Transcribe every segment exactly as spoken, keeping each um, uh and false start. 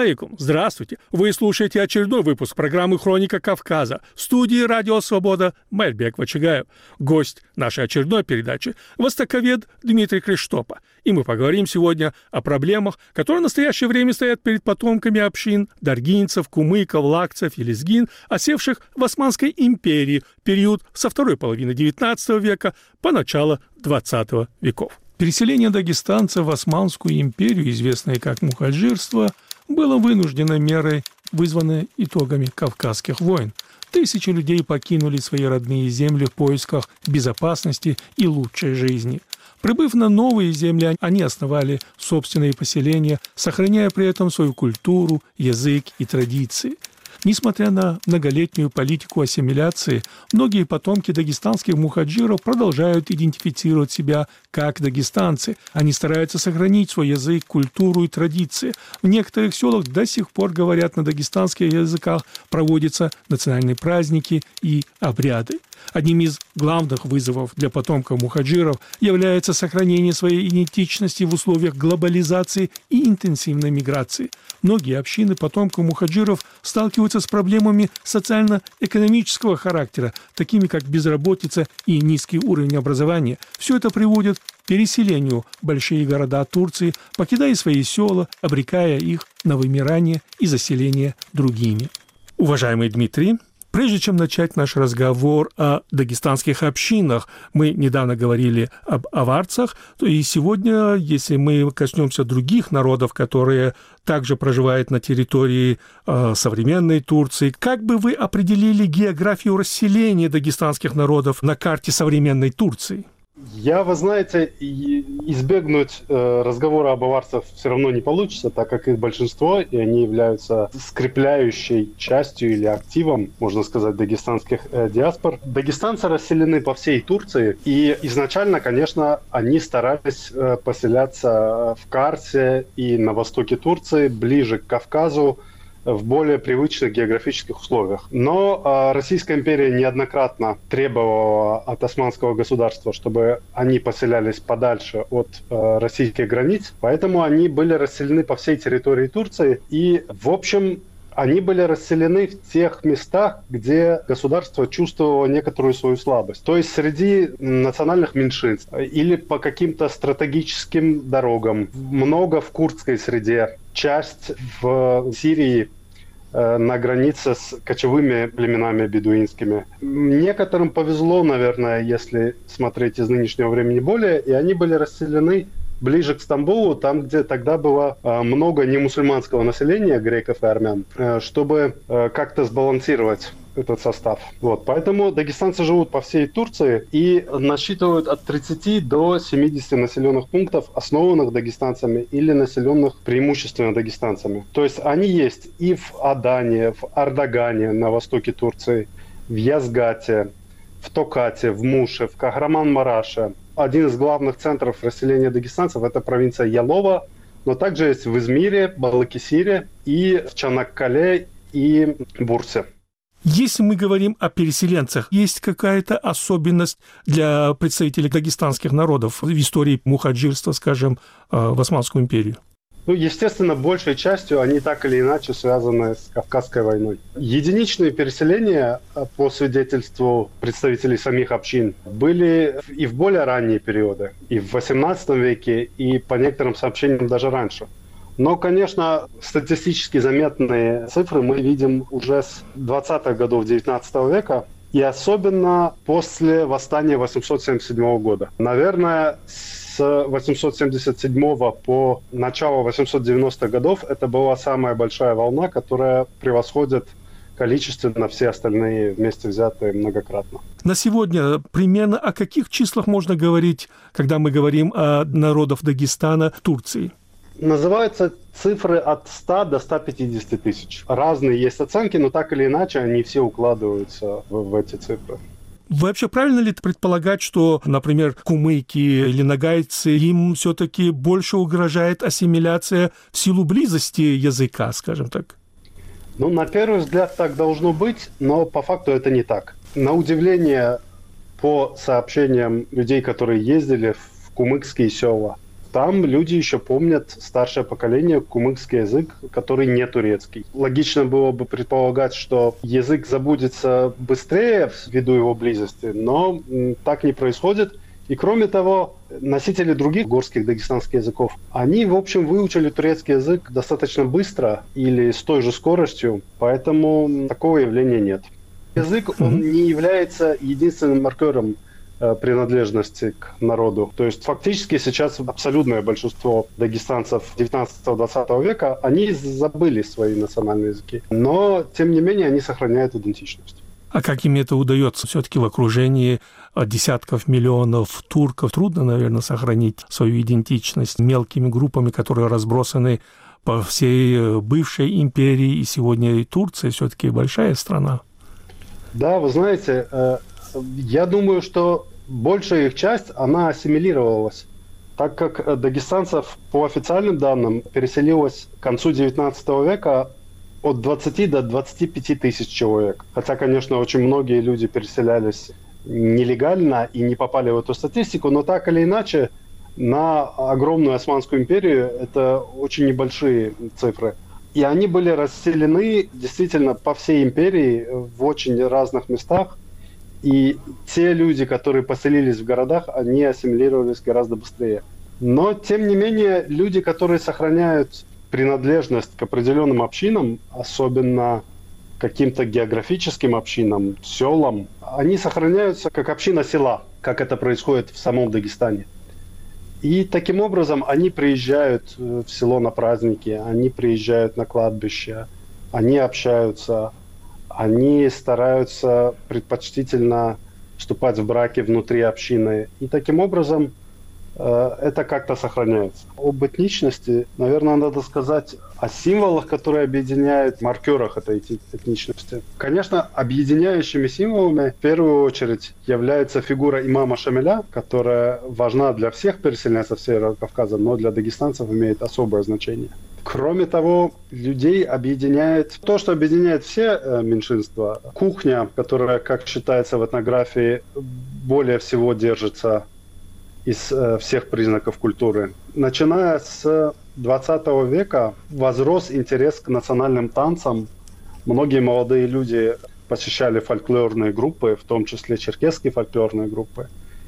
алейкум! Здравствуйте! Вы слушаете очередной выпуск программы «Хроника Кавказа» в студии «Радио Свобода» Мальбек Вачигаев. Гость нашей очередной передачи – востоковед Дмитрий Криштопа. И мы поговорим сегодня о проблемах, которые в настоящее время стоят перед потомками общин даргинцев, кумыков, лакцев и лезгин, осевших в Османской империи в период со второй половины девятнадцатого века по начало двадцатого веков. Переселение дагестанцев в Османскую империю, известное как мухаджирство, было вынужденной мерой, вызванной итогами Кавказских войн. Тысячи людей покинули свои родные земли в поисках безопасности и лучшей жизни. Прибыв на новые земли, они основали собственные поселения, сохраняя при этом свою культуру, язык и традиции. Несмотря на многолетнюю политику ассимиляции, многие потомки дагестанских мухаджиров продолжают идентифицировать себя как дагестанцы. Они стараются сохранить свой язык, культуру и традиции. В некоторых селах до сих пор говорят на дагестанских языках, проводятся национальные праздники и обряды. Одним из главных вызовов для потомков мухаджиров является сохранение своей идентичности в условиях глобализации и интенсивной миграции. Многие общины потомков мухаджиров сталкиваются с проблемами социально-экономического характера, такими как безработица и низкий уровень образования. Все это приводит к переселению в большие города Турции, покидая свои села, обрекая их на вымирание и заселение другими. Уважаемый Дмитрий, прежде чем начать наш разговор о дагестанских общинах, мы недавно говорили об аварцах, то и сегодня, если мы коснемся других народов, которые также проживают на территории э, современной Турции, как бы вы определили географию расселения дагестанских народов на карте современной Турции? Я, вы знаете, избегнуть э, разговора об аварцах все равно не получится, так как их большинство, и они являются скрепляющей частью или активом, можно сказать, дагестанских э, диаспор. Дагестанцы расселены по всей Турции, и изначально, конечно, они старались э, поселяться в Карсе и на востоке Турции, ближе к Кавказу, в более привычных географических условиях. Но э, Российская империя неоднократно требовала от османского государства, чтобы они поселялись подальше от э, российских границ, поэтому они были расселены по всей территории Турции, и, в общем, они были расселены в тех местах, где государство чувствовало некоторую свою слабость. То есть среди национальных меньшинств или по каким-то стратегическим дорогам. Много в курдской среде, часть в Сирии э, на границе с кочевыми племенами бедуинскими. Некоторым повезло, наверное, если смотреть из нынешнего времени более, и они были расселены ближе к Стамбулу, там, где тогда было э, много немусульманского населения, греков и армян, э, чтобы э, как-то сбалансировать этот состав. Вот. Поэтому дагестанцы живут по всей Турции и насчитывают от тридцати до семидесяти населенных пунктов, основанных дагестанцами или населенных преимущественно дагестанцами. То есть они есть и в Адане, в Ардагане на востоке Турции, в Язгате, в Токате, в Муше, в Кахраман-Мараше. Один из главных центров расселения дагестанцев – это провинция Ялова, но также есть в Измире, Балакисире и в Чанаккале и Бурсе. Если мы говорим о переселенцах, есть какая-то особенность для представителей дагестанских народов в истории мухаджирства, скажем, в Османскую империю? Ну, естественно, большей частью они так или иначе связаны с Кавказской войной. Единичные переселения, по свидетельству представителей самих общин, были и в более ранние периоды, и в восемнадцатом веке, и по некоторым сообщениям даже раньше. Но, конечно, статистически заметные цифры мы видим уже с двадцатых годов девятнадцатого века, и особенно после восстания восемьсот семьдесят седьмого года. Наверное, с восемьсот семьдесят седьмого по начало восемьсот девяностых годов это была самая большая волна, которая превосходит количественно все остальные вместе взятые многократно. На сегодня примерно о каких числах можно говорить, когда мы говорим о народах Дагестана в Турции? Называются цифры от ста до ста пятидесяти тысяч. Разные есть оценки, но так или иначе они все укладываются в, в эти цифры. Вообще правильно ли предполагать, что, например, кумыки или нагайцы, им все-таки больше угрожает ассимиляция в силу близости языка, скажем так? Ну, на первый взгляд так должно быть, но по факту это не так. На удивление, по сообщениям людей, которые ездили в кумыкские села, Там люди еще помнят, старшее поколение, кумыкский язык, который не турецкий. Логично было бы предполагать, что язык забудется быстрее ввиду его близости, но так не происходит. И кроме того, носители других горских дагестанских языков, они, в общем, выучили турецкий язык достаточно быстро или с той же скоростью, поэтому такого явления нет. Язык, он не является единственным маркером э, принадлежности к народу. То есть фактически сейчас абсолютное большинство дагестанцев девятнадцатого-двадцатого века, они забыли свои национальные языки, но, тем не менее, они сохраняют идентичность. А как им это удается? Все-таки в окружении десятков миллионов турков трудно, наверное, сохранить свою идентичность мелкими группами, которые разбросаны по всей бывшей империи, и сегодня и Турция все-таки большая страна. Да, вы знаете, я думаю, что большая их часть, она ассимилировалась, так как дагестанцев, по официальным данным, переселилось к концу девятнадцатого века от двадцати до двадцати пяти тысяч человек. Хотя, конечно, очень многие люди переселялись нелегально и не попали в эту статистику, но так или иначе, на огромную Османскую империю это очень небольшие цифры. И они были расселены действительно по всей империи в очень разных местах. И те люди, которые поселились в городах, они ассимилировались гораздо быстрее. Но, тем не менее, люди, которые сохраняют принадлежность к определенным общинам, особенно каким-то географическим общинам, селам, они сохраняются как община села, как это происходит в самом Дагестане. И таким образом они приезжают в село на праздники, они приезжают на кладбище, они общаются, они стараются предпочтительно вступать в браки внутри общины. И таким образом это как-то сохраняется. Об этничности, наверное, надо сказать о символах, которые объединяют, маркерах этой этничности. Конечно, объединяющими символами в первую очередь является фигура имама Шамиля, которая важна для всех переселенцев Северного Кавказа, но для дагестанцев имеет особое значение. Кроме того, людей объединяет то, что объединяет все э, меньшинства. Кухня, которая, как считается в этнографии, более всего держится из э, всех признаков культуры. Начиная с двадцатого века возрос интерес к национальным танцам. Многие молодые люди посещали фольклорные группы, в том числе черкесские фольклорные группы.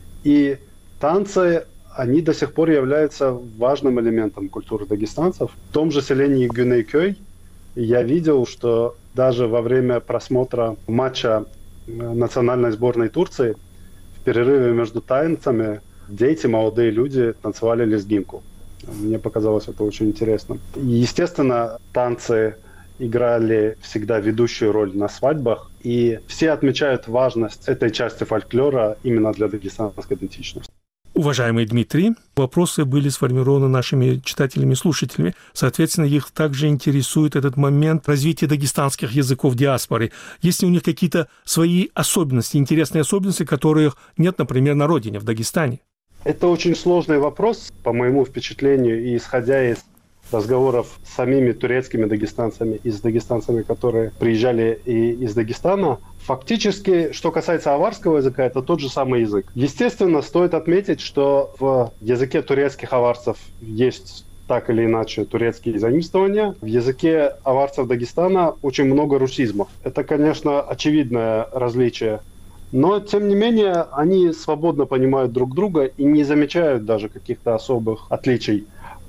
И танцы, они до сих пор являются важным элементом культуры дагестанцев. В том же селении Гюнейкёй я видел, что даже во время просмотра матча национальной сборной Турции в перерыве между танцами дети, молодые люди танцевали лезгинку. Мне показалось это очень интересным. Естественно, танцы играли всегда ведущую роль на свадьбах, и все отмечают важность этой части фольклора именно для дагестанской идентичности. Уважаемый Дмитрий, вопросы были сформированы нашими читателями и слушателями. Соответственно, их также интересует этот момент развития дагестанских языков диаспоры. Есть ли у них какие-то свои особенности, интересные особенности, которых нет, например, на родине, в Дагестане? Это очень сложный вопрос, по моему впечатлению, и исходя из разговоров с самими турецкими дагестанцами и с дагестанцами, которые приезжали и из Дагестана. Фактически, что касается аварского языка, это тот же самый язык. Естественно, стоит отметить, что в языке турецких аварцев есть так или иначе турецкие заимствования. В языке аварцев Дагестана очень много русизмов. Это, конечно, очевидное различие. Но, тем не менее, они свободно понимают друг друга и не замечают даже каких-то особых отличий.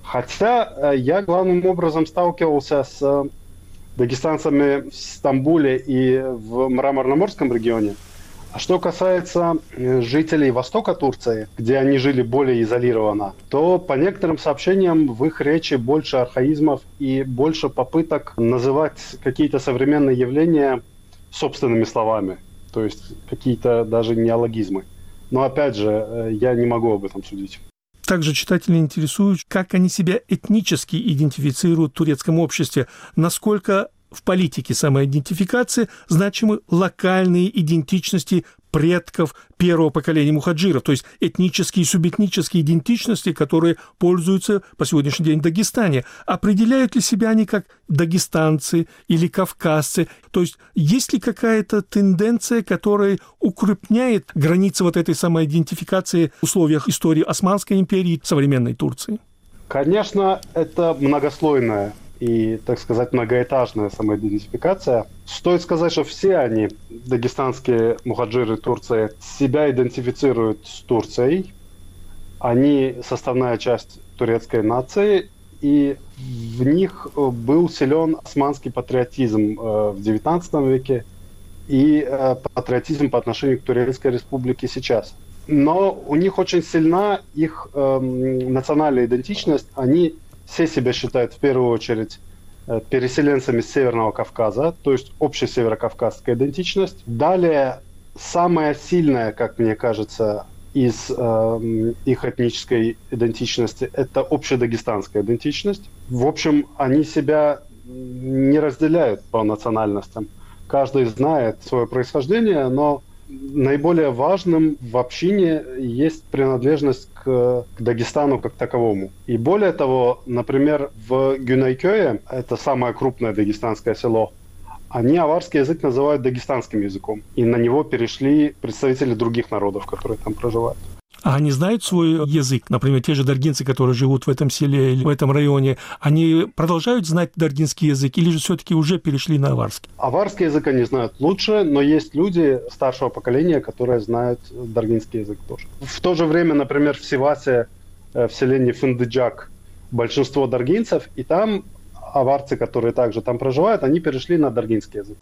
Хотя я главным образом сталкивался с дагестанцами в Стамбуле и в Мраморно-Морском регионе. А что касается жителей востока Турции, где они жили более изолированно, то по некоторым сообщениям в их речи больше архаизмов и больше попыток называть какие-то современные явления собственными словами. То есть какие-то даже неологизмы. Но опять же, я не могу об этом судить. Также читатели интересуют, как они себя этнически идентифицируют в турецком обществе, насколько в политике самоидентификации значимы локальные идентичности предков первого поколения мухаджиров, то есть этнические и субэтнические идентичности, которые пользуются по сегодняшний день в Дагестане. Определяют ли себя они как дагестанцы или кавказцы? То есть есть ли какая-то тенденция, которая укрепняет границы вот этой самоидентификации в условиях истории Османской империи и современной Турции? Конечно, это многослойная и, так сказать, многоэтажная самоидентификация. Стоит сказать, что все они, дагестанские мухаджиры Турции, себя идентифицируют с Турцией. Они составная часть турецкой нации, и в них был силен османский патриотизм в девятнадцатом веке и патриотизм по отношению к Турецкой республике сейчас. Но у них очень сильна их э, национальная идентичность. Они все себя считают в первую очередь э, переселенцами с Северного Кавказа, то есть общая северокавказская идентичность. Далее, самая сильная, как мне кажется, из э, их этнической идентичности – это общедагестанская идентичность. В общем, они себя не разделяют по национальностям. Каждый знает свое происхождение, но наиболее важным в общине есть принадлежность к, к Дагестану как таковому. И более того, например, в Гюнайкёе, это самое крупное дагестанское село, они аварский язык называют дагестанским языком. И на него перешли представители других народов, которые там проживают. А они знают свой язык? Например, те же даргинцы, которые живут в этом селе или в этом районе, они продолжают знать даргинский язык или же все-таки уже перешли на аварский? Аварский язык они знают лучше, но есть люди старшего поколения, которые знают даргинский язык тоже. В то же время, например, в Сивасе, в селении Фындыджак, большинство даргинцев, и там аварцы, которые также там проживают, они перешли на даргинский язык.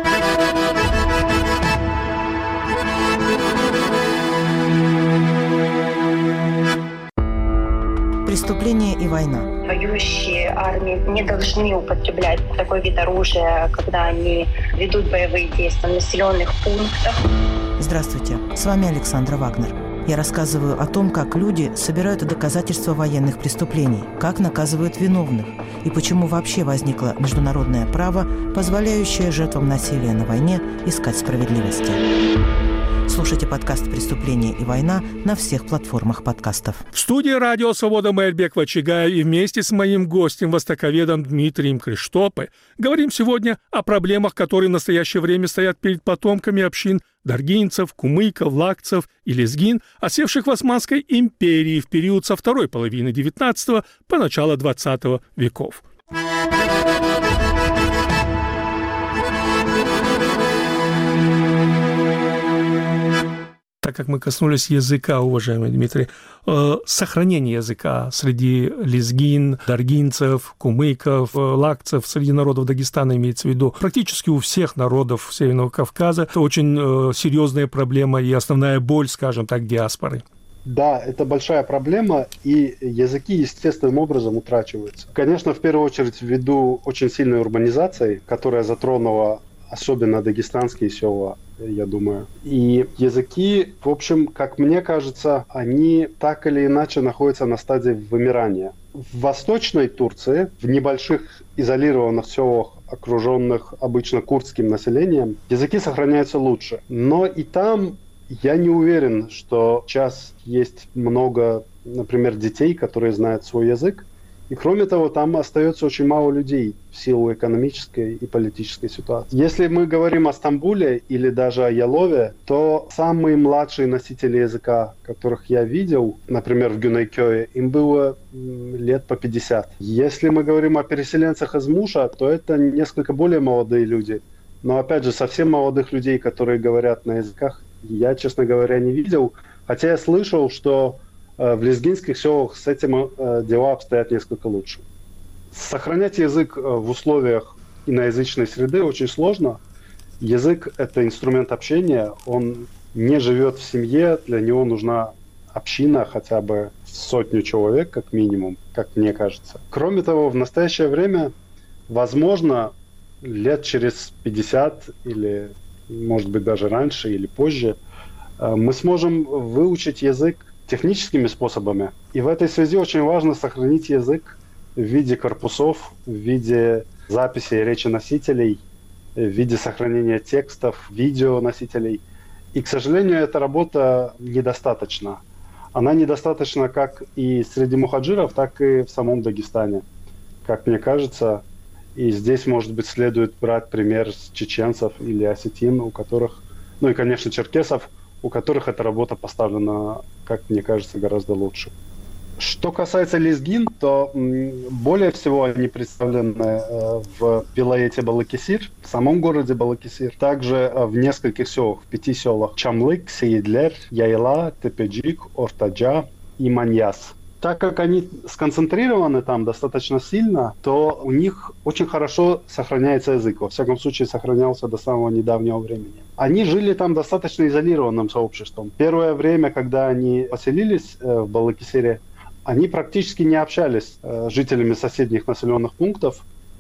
Преступление и война. Воюющие армии не должны употреблять такой вид оружия, когда они ведут боевые действия в населенных пунктах. Здравствуйте, с вами Александра Вагнер. Я рассказываю о том, как люди собирают доказательства военных преступлений, как наказывают виновных и почему вообще возникло международное право, позволяющее жертвам насилия на войне искать справедливости. Слушайте подкаст «Преступление и война» на всех платформах подкастов. В студии «Радио Свобода» Мельбек Вачигаев и вместе с моим гостем, востоковедом Дмитрием Криштопе, говорим сегодня о проблемах, которые в настоящее время стоят перед потомками общин даргинцев, кумыков, лакцев и лезгин, осевших в Османской империи в период со второй половины девятнадцатого по начало двадцатого веков. Так как мы коснулись языка, уважаемый Дмитрий, э, сохранение языка среди лезгин, даргинцев, кумыков, э, лакцев, среди народов Дагестана имеется в виду, практически у всех народов Северного Кавказа, это очень э, серьезная проблема и основная боль, скажем так, диаспоры. Да, это большая проблема, и языки естественным образом утрачиваются. Конечно, в первую очередь ввиду очень сильной урбанизации, которая затронула особенно дагестанские села, я думаю. И языки, в общем, как мне кажется, они так или иначе находятся на стадии вымирания. В Восточной Турции, в небольших изолированных селах, окруженных обычно курдским населением, языки сохраняются лучше. Но и там я не уверен, что сейчас есть много, например, детей, которые знают свой язык. И кроме того, там остается очень мало людей в силу экономической и политической ситуации. Если мы говорим о Стамбуле или даже о Ялове, то самые младшие носители языка, которых я видел, например, в Гюнайкёе, им было лет по пятьдесят. Если мы говорим о переселенцах из Муша, то это несколько более молодые люди. Но опять же, совсем молодых людей, которые говорят на языках, я, честно говоря, не видел. Хотя я слышал, что в лезгинских селах с этим дела обстоят несколько лучше. Сохранять язык в условиях иноязычной среды очень сложно. Язык – это инструмент общения, он не живет в семье, для него нужна община хотя бы сотню человек, как минимум, как мне кажется. Кроме того, в настоящее время, возможно, лет через пятьдесят или, может быть, даже раньше или позже, мы сможем выучить язык техническими способами. И в этой связи очень важно сохранить язык в виде корпусов, в виде записи речи носителей в виде сохранения текстов, видеоносителей. И, к сожалению, эта работа недостаточна. Она недостаточна как и среди мухаджиров, так и в самом Дагестане, как мне кажется. И здесь, может быть, следует брать пример с чеченцев или осетин, у которых, ну и, конечно, черкесов, у которых эта работа поставлена, как мне кажется, гораздо лучше. Что касается лезгин, то более всего они представлены в вилаяте Балакесир, в самом городе Балакесир, также в нескольких селах, в пяти селах: Чамлык, Сейидлер, Яйла, Тепеджик, Ортаджа и Маньяс. Так как они сконцентрированы там достаточно сильно, то у них очень хорошо сохраняется язык. Во всяком случае, сохранялся до самого недавнего времени. Они жили там достаточно изолированным сообществом. Первое время, когда они поселились в Балакесире, они практически не общались с жителями соседних населенных пунктов.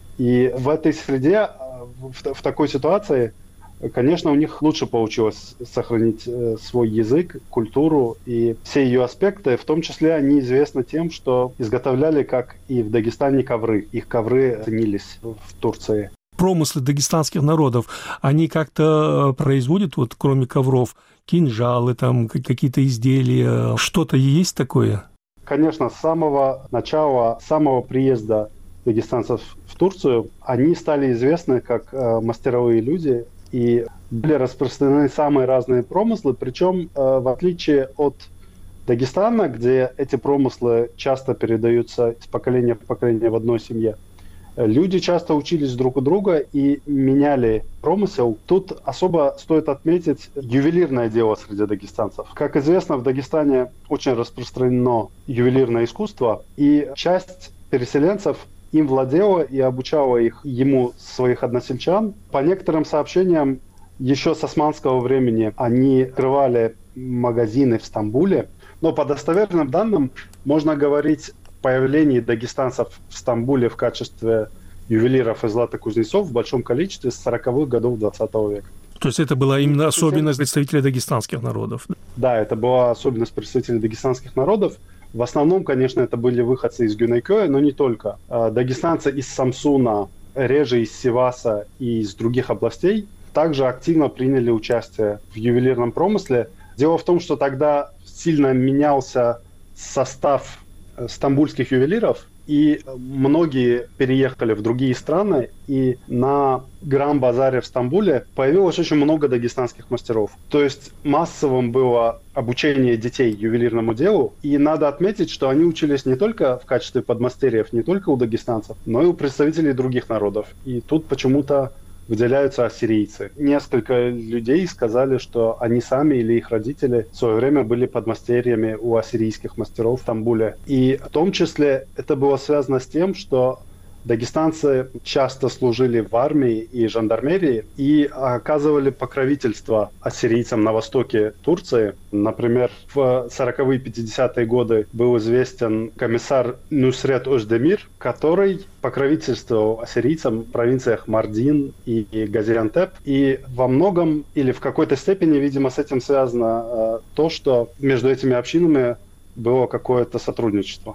И в этой среде, в, в такой ситуации, конечно, у них лучше получилось сохранить свой язык, культуру и все ее аспекты. В том числе они известны тем, что изготовляли, как и в Дагестане, ковры. Их ковры ценились в Турции. Промыслы дагестанских народов, они как-то производят, вот кроме ковров, кинжалы, там какие-то изделия, что-то есть такое? Конечно, с самого начала, с самого приезда дагестанцев в Турцию, они стали известны как э, мастеровые люди, и были распространены самые разные промыслы, причем э, в отличие от Дагестана, где эти промыслы часто передаются из поколения в поколение в одной семье, люди часто учились друг у друга и меняли промысел. Тут особо стоит отметить ювелирное дело среди дагестанцев. Как известно, в Дагестане очень распространено ювелирное искусство, и часть переселенцев им владела и обучала их ему своих односельчан. По некоторым сообщениям, еще с османского времени они открывали магазины в Стамбуле, но по достоверным данным можно говорить появлении дагестанцев в Стамбуле в качестве ювелиров и златокузнецов в большом количестве с сороковых годов двадцатого века. То есть это была именно особенность представителей дагестанских народов? Да, это была особенность представителей дагестанских народов. В основном, конечно, это были выходцы из Гюнайкёя, но не только. Дагестанцы из Самсуна, реже из Сиваса и из других областей также активно приняли участие в ювелирном промысле. Дело в том, что тогда сильно менялся состав стамбульских ювелиров, и многие переехали в другие страны, и на Гран-базаре в Стамбуле появилось очень много дагестанских мастеров. То есть массовым было обучение детей ювелирному делу, и надо отметить, что они учились не только в качестве подмастерьев, не только у дагестанцев, но и у представителей других народов. И тут почему-то выделяются ассирийцы. Несколько людей сказали, что они сами или их родители в свое время были подмастерьями у ассирийских мастеров в Стамбуле. И в том числе это было связано с тем, что дагестанцы часто служили в армии и жандармерии и оказывали покровительство ассирийцам на востоке Турции. Например, в сороковые-пятидесятые годы был известен комиссар Нусрет Оздемир, который покровительствовал ассирийцам в провинциях Мардин и Газиантеп. И во многом или в какой-то степени, видимо, с этим связано э, то, что между этими общинами было какое-то сотрудничество.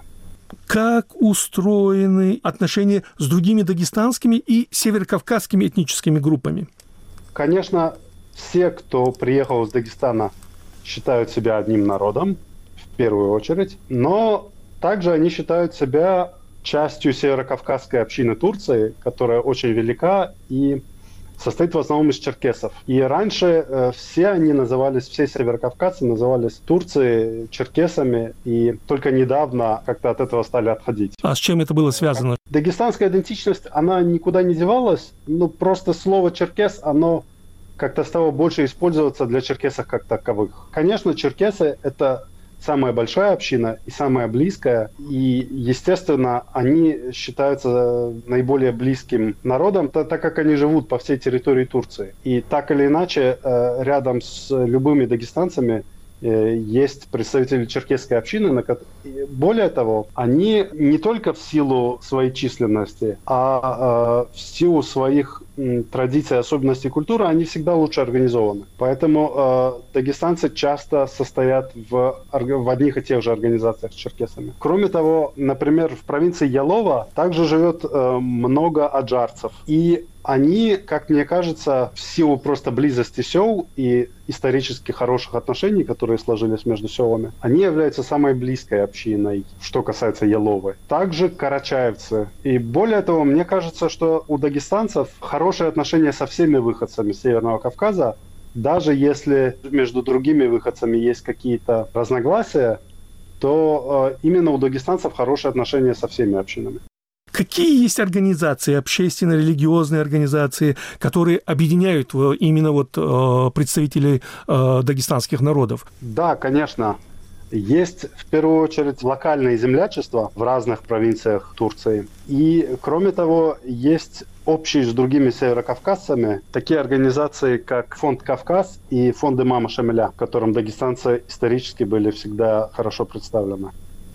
Как устроены отношения с другими дагестанскими и северокавказскими этническими группами? Конечно, все, кто приехал из Дагестана, считают себя одним народом, в первую очередь, но также они считают себя частью северокавказской общины Турции, которая очень велика и состоит в основном из черкесов. И раньше э, все они назывались, все северокавказцы назывались Турцией, черкесами, и только недавно как-то от этого стали отходить. А с чем это было связано? Дагестанская идентичность, она никуда не девалась, но просто слово «черкес», оно как-то стало больше использоваться для черкесов как таковых. Конечно, черкесы — это самая большая община и самая близкая, и, естественно, они считаются наиболее близким народом, так как они живут по всей территории Турции. И так или иначе, рядом с любыми дагестанцами есть представители черкесской общины. Более того, они не только в силу своей численности, а в силу своих традиции, особенности культуры, они всегда лучше организованы. Поэтому э, дагестанцы часто состоят в, в одних и тех же организациях с черкесами. Кроме того, например, в провинции Ялова также живет э, много аджарцев. И они, как мне кажется, в силу просто близости сел и исторически хороших отношений, которые сложились между селами, они являются самой близкой общиной, что касается Яловы. Также карачаевцы. И более того, мне кажется, что у дагестанцев хорошие отношения со всеми выходцами Северного Кавказа, даже если между другими выходцами есть какие-то разногласия, то э, именно у дагестанцев хорошие отношения со всеми общинами. Какие есть организации, общественные, религиозные организации, которые объединяют именно вот представителей дагестанских народов? Да, конечно. Есть, в первую очередь, локальные землячества в разных провинциях Турции. И, кроме того, есть общие с другими северокавказцами такие организации, как Фонд Кавказ и Фонд имама Шамиля, в котором дагестанцы исторически были всегда хорошо представлены.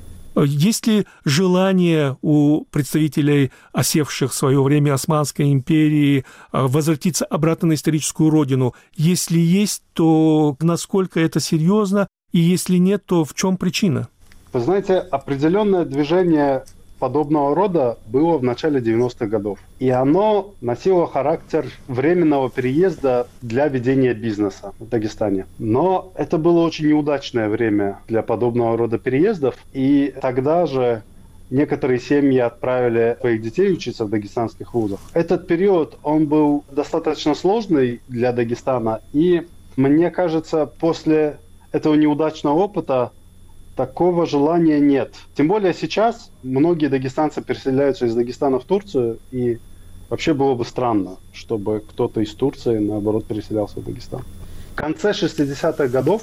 Есть ли желание у представителей, осевших в свое время Османской империи, возвратиться обратно на историческую родину? Если есть, то насколько это серьезно? И если нет, то в чем причина? Вы знаете, определенное движение подобного рода было в начале девяностых годов. И оно носило характер временного переезда для ведения бизнеса в Дагестане. Но это было очень неудачное время для подобного рода переездов. И тогда же некоторые семьи отправили своих детей учиться в дагестанских вузах. Этот период, он был достаточно сложный для Дагестана. И мне кажется, после этого неудачного опыта такого желания нет. Тем более сейчас многие дагестанцы переселяются из Дагестана в Турцию, и вообще было бы странно, чтобы кто-то из Турции, наоборот, переселялся в Дагестан. В конце шестидесятых годов,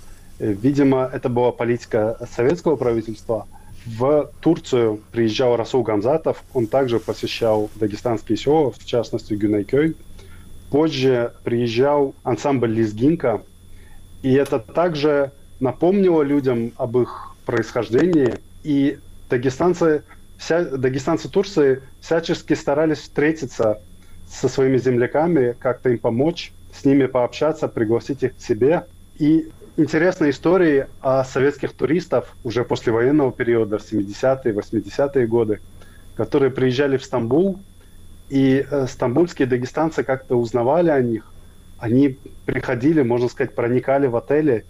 видимо, это была политика советского правительства, в Турцию приезжал Расул Гамзатов, он также посещал дагестанские села, в частности Гюнайкёй. Позже приезжал ансамбль Лезгинка, и это также напомнило людям об их происхождении, и дагестанцы, вся, дагестанцы Турции всячески старались встретиться со своими земляками, как-то им помочь, с ними пообщаться, пригласить их к себе. И интересные истории о советских туристах уже послевоенного периода, в семидесятые, восьмидесятые годы, которые приезжали в Стамбул, и э, стамбульские дагестанцы как-то узнавали о них. Они приходили, можно сказать, проникали в отели,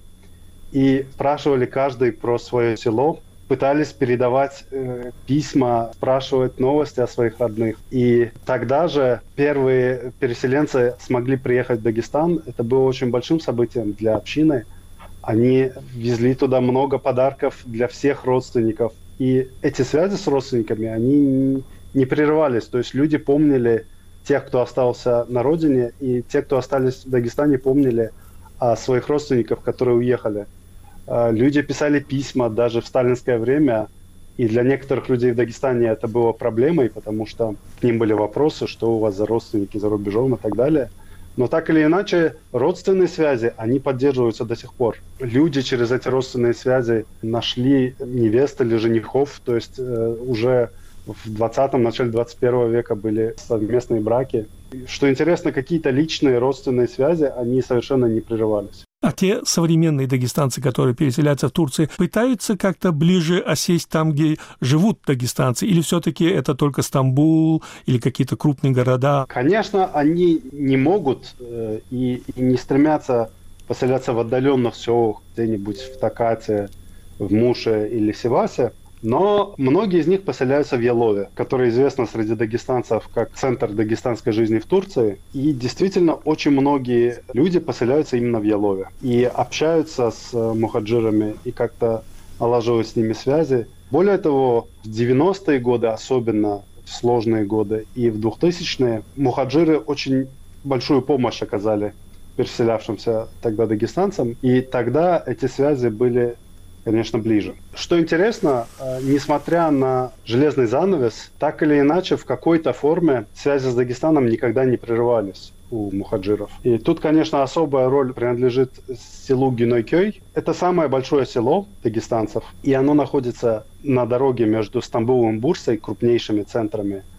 и спрашивали каждый про свое село, пытались передавать э, письма, спрашивать новости о своих родных. И тогда же первые переселенцы смогли приехать в Дагестан. Это было очень большим событием для общины. Они везли туда много подарков для всех родственников. И эти связи с родственниками, они не прерывались. То есть люди помнили тех, кто остался на родине, и те, кто остались в Дагестане, помнили о своих родственниках, которые уехали. Люди писали письма даже в сталинское время, и для некоторых людей в Дагестане это было проблемой, потому что к ним были вопросы, что у вас за родственники за рубежом и так далее. Но так или иначе, родственные связи, они поддерживаются до сих пор. Люди через эти родственные связи нашли невест или женихов, то есть э, уже в двадцатом, начале двадцать первого века были совместные браки. Что интересно, какие-то личные родственные связи, они совершенно не прерывались. А те современные дагестанцы, которые переселяются в Турцию, пытаются как-то ближе осесть там, где живут дагестанцы? Или все-таки это только Стамбул или какие-то крупные города? Конечно, они не могут э, и, и не стремятся поселяться в отдаленных селах, где-нибудь в Токате, в Муше или Сивасе. Но многие из них поселяются в Ялове, которая известна среди дагестанцев как центр дагестанской жизни в Турции. И действительно, очень многие люди поселяются именно в Ялове. И общаются с мухаджирами, и как-то налаживают с ними связи. Более того, в девяностые годы, особенно в сложные годы, и в двухтысячные, мухаджиры очень большую помощь оказали переселявшимся тогда дагестанцам. И тогда эти связи были, конечно, ближе. Что интересно, несмотря на железный занавес, так или иначе, в какой-то форме связи с Дагестаном никогда не прерывались у мухаджиров. И тут, конечно, особая роль принадлежит селу Гюнайкёй. Это самое большое село дагестанцев, и оно находится на дороге между Стамбулом и Бурсой, крупнейшими центрами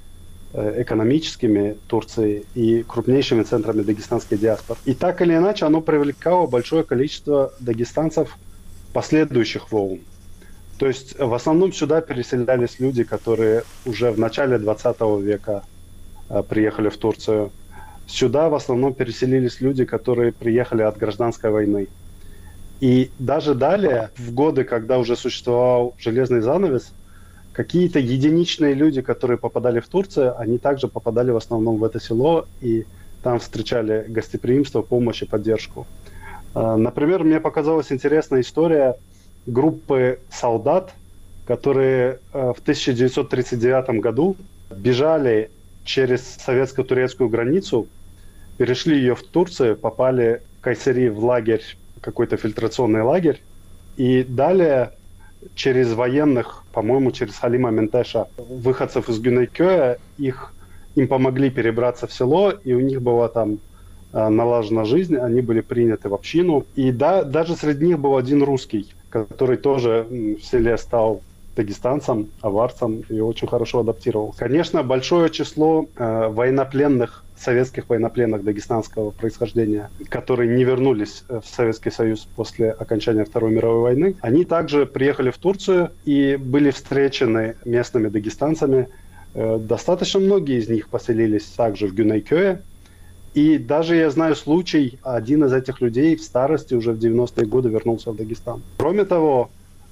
экономическими Турции и крупнейшими центрами дагестанской диаспоры. И так или иначе оно привлекало большое количество дагестанцев последующих волн. То есть в основном сюда переселялись люди, которые уже в начале двадцатого века э, приехали в Турцию. Сюда в основном переселились люди, которые приехали от гражданской войны. И даже далее, в годы, когда уже существовал железный занавес, какие-то единичные люди, которые попадали в Турцию, они также попадали в основном в это село и там встречали гостеприимство, помощь и поддержку. Например, мне показалась интересная история группы солдат, которые в тысяча девятьсот тридцать девятом году бежали через советско-турецкую границу, перешли ее в Турцию, попали в Кайсери в лагерь, какой-то фильтрационный лагерь, и далее через военных, по-моему, через Халима Ментеша, выходцев из Гюнейкёя, их, им помогли перебраться в село, и у них была там э, налажена жизнь, они были приняты в общину. И да, даже среди них был один русский, который тоже в селе стал дагестанцем, аварцем и очень хорошо адаптировал. Конечно, большое число э, военнопленных, советских военнопленных дагестанского происхождения, которые не вернулись в Советский Союз после окончания Второй мировой войны, они также приехали в Турцию и были встречены местными дагестанцами. Э, достаточно многие из них поселились также в Гюнейкёе. И даже я знаю случай, один из этих людей в старости уже в девяностые годы вернулся в Дагестан. Кроме того,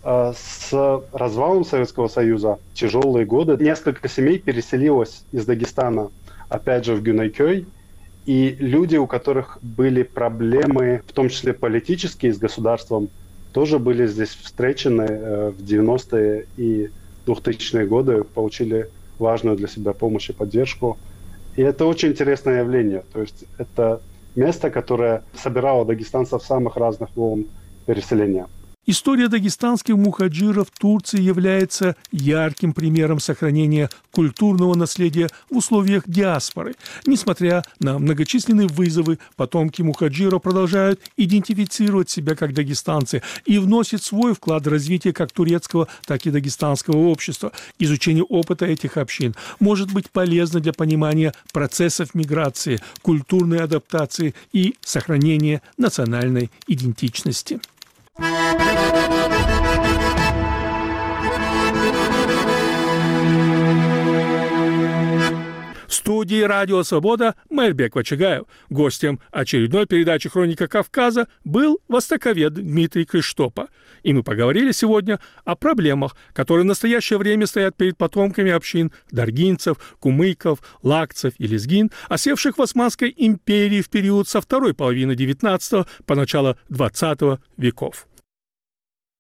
с развалом Советского Союза в тяжелые годы несколько семей переселилось из Дагестана, опять же, в Гюнейкёй. И люди, у которых были проблемы, в том числе политические, с государством, тоже были здесь встречены в девяностые и двухтысячные годы, получили важную для себя помощь и поддержку. И это очень интересное явление. То есть это место, которое собирало дагестанцев самых разных волн переселения. История дагестанских мухаджиров в Турции является ярким примером сохранения культурного наследия в условиях диаспоры. Несмотря на многочисленные вызовы, потомки мухаджиров продолжают идентифицировать себя как дагестанцы и вносят свой вклад в развитие как турецкого, так и дагестанского общества. Изучение опыта этих общин может быть полезно для понимания процессов миграции, культурной адаптации и сохранения национальной идентичности. В студии «Радио Свобода» Мэрбек Вачагаев. Гостем очередной передачи «Хроника Кавказа» был востоковед Дмитрий Криштопа. И мы поговорили сегодня о проблемах, которые в настоящее время стоят перед потомками общин даргинцев, кумыков, лакцев и лезгин, осевших в Османской империи в период со второй половины девятнадцатого по начало двадцатого веков.